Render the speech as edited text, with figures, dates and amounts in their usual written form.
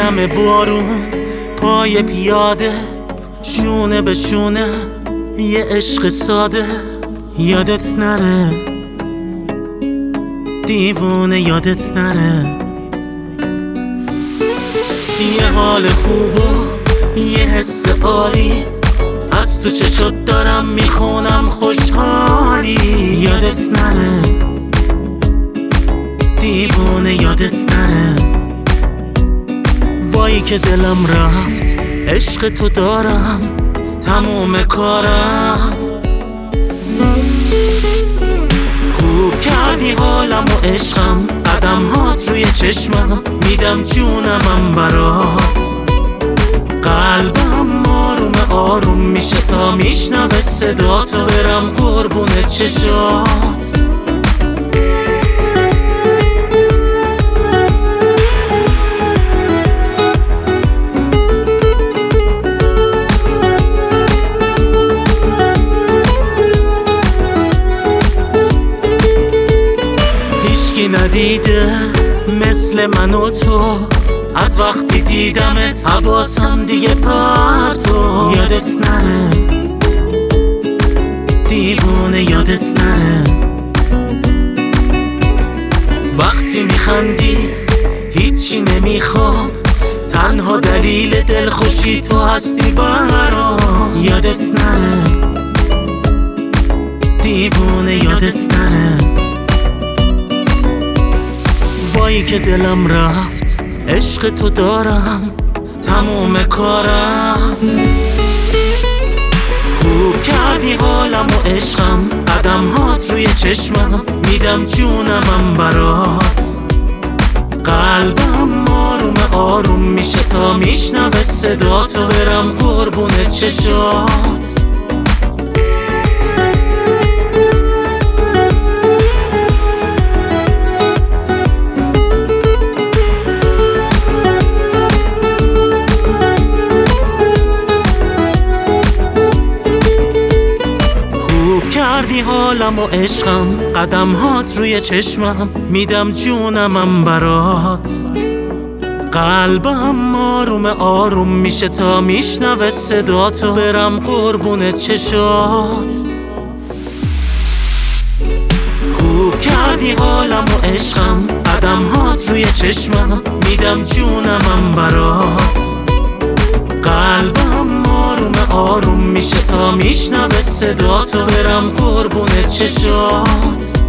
نم بارون پای پیاده، شونه به شونه یه عشق ساده. یادت نره دیوونه، یادت نره یه حال خوب و یه حس عالی از تو چشات دارم میخونم خوشحالی. یادت نره دیوونه، یادت نره وای که دلم رفت، عشق تو دارم تموم کارم. خوب کردی حالم و عشقم، قدم هات روی چشمم، میدم جونمم برات. قلبم آروم آروم میشه تا میشنوه صداتو، برم قربون چشات. هیچکی ندیده مثل من و تو، از وقتی دیدمت حواسم دیگه پرتو. یادت نره دیوونه، یادت نره وقتی میخندی هیچی نمیخوام، تنها دلیل دلخوشی تو هستی برام. یادت نره دیوونه، یادت نره وای که دلم رفت، عشق تو دارم تموم کارم. خوب کردی حالم و عشقم، قدم هات روی چشمم، میدم جونمم برات. قلبم آروم آروم میشه تا میشنوه صداتو، برم قربون چشات. کردی حالم و عشقم، قدم هات روی چشمم، میدم جونمم برات. قلبم آروم آروم میشه تا میشنوه صداتو، برم قربون چشات. خوب کردی حالم و عشقم، قدم هات روی چشمم، میدم جونمم برات. قلبم آروم آروم میشه تا میشنوه صداتو، برم قربون چشات.